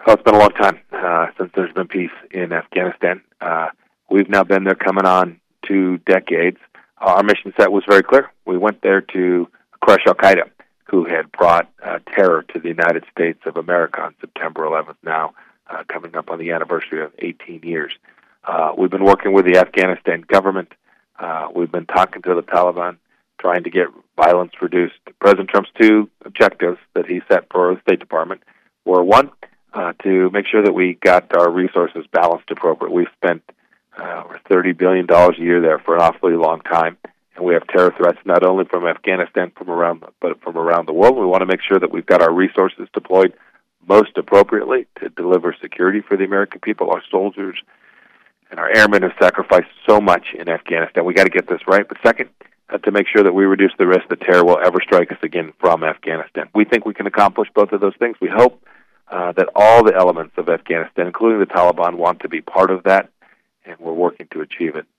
Well, it's been a long time since there's been peace in Afghanistan. We've now been there coming on 2 decades. Our mission set was very clear. We went there to crush al-Qaeda, who had brought terror to the United States of America on September 11th, now coming up on the anniversary of 18 years. We've been working with the Afghanistan government. We've been talking to the Taliban, trying to get violence reduced. President Trump's 2 objectives that he set for the State Department were, one, to make sure that we got our resources balanced appropriately. We've spent over $30 billion a year there for an awfully long time, and we have terror threats not only from Afghanistan but from around the world. We want to make sure that we've got our resources deployed most appropriately to deliver security for the American people. Our soldiers and our airmen have sacrificed so much in Afghanistan. We got to get this right. But second, to make sure that we reduce the risk that terror will ever strike us again from Afghanistan. We think we can accomplish both of those things. We hope that all the elements of Afghanistan, including the Taliban, want to be part of that, and we're working to achieve it.